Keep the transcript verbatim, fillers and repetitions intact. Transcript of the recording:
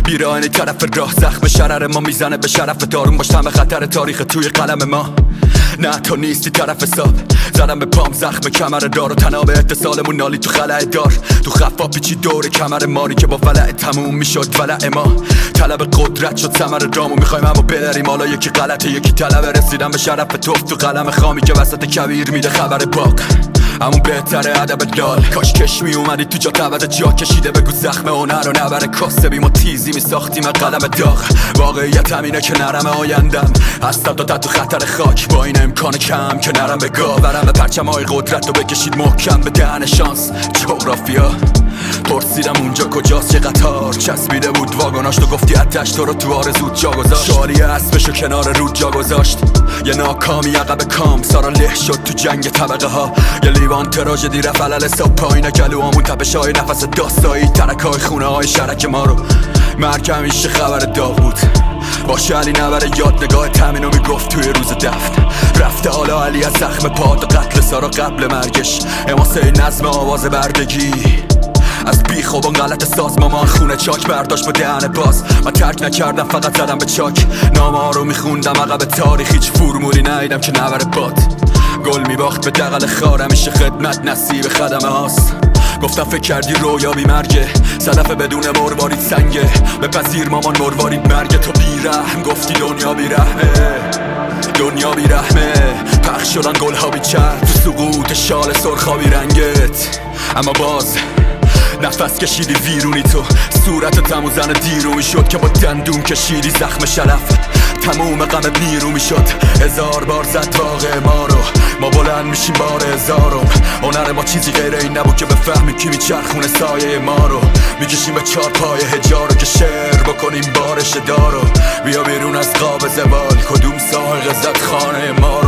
بیرانی طرف راه، زخم شرر ما میزنه به شرف دارون باش همه خطر تاریخ توی قلم ما. نه تو نیستی طرف حساب، زدم به پام زخم کمر دار و تناب اتصالمون نالی تو خلع دار. تو خفا پیچی دور کمر ماری که با ولع تموم میشد ولع ما. طلب قدرت شد ثمر رامو، میخوایم اما ببریم حالا یکی غلطه یکی طلب رسیدن به شرف توف تو قلم خامی که وسط کویر میده خبر باغ. همون بهتره ادب لال، کاش کش می اومدی تو جا تبد جا کشیده بگو زخم هنر و نبره کاسبیم و تیزی می ساختیم قلم داغ. واقعیت همینه که نرم آیندم هستم تا تو خطر خاک، با این امکان کم که نرم به گاورم به پرچم های قدرت رو بکشید محکم به دهن شانس. جغرافیا پرسیدم اونجا کجاست، چه قطار چسبیده بود واگناش، تو گفتی اتش تو رو تو آرزود جا گذاشت. شالی اسبشو کنار رود جا گذاشت، یه ناکامی عقب کام سارا له شد تو جنگ طبقه ها. یه لیوان تراژدی رفت علل حساب پایین گلوامون، تپش های نفس داستایی ترک های خونه های شرک ما رو. مرگ همیشه خبر داغ بود، باشه علی نبره یاد نگاه تمینو میگفت توی روز دفن. رفته حالا علی از زخم پاد و قتل سارا قبل مرگش، اماسه نظم آواز بردگی از بیخ و با غلط ساز مامان خونه چاک برداشت با دهن باز. من ترک نکردم فقط زدم به چاک، نامه ها رو میخوندم عقب تاریخ، هیچ فرمولی ندیدم که نبره باد. گل میباخت به دقل خار، همیشه خدمت نصیب خدمه هاست. گفتم فکر کردی رویا بی مرگه، صدف بدون مروارید سنگه، بپذیر مامان مروارید مرگه. تو بیرحم گفتی دنیا بیرحمه، دنیا بیرحمه. پخش شدن گل ها بی چرب تو سقوط شال سرخابی رنگت، اما باز نفس کشیدی ویرونی تو صورت تمو زن دیرو میشد که با دندون کشیدی زخم شرف. تموم غمت نیرو میشد، هزار بار زد واقع ما رو، ما بلند میشیم بار هزارم. هنر ما چیزی غیر این نبود که بفهمیم کی میچرخونه سایه ما رو. میکشیم به چار پای هجارو که شعر بکنیم بارش دارو. بیا بیرون از قاب زوال، کدوم ساحل زد خانه ما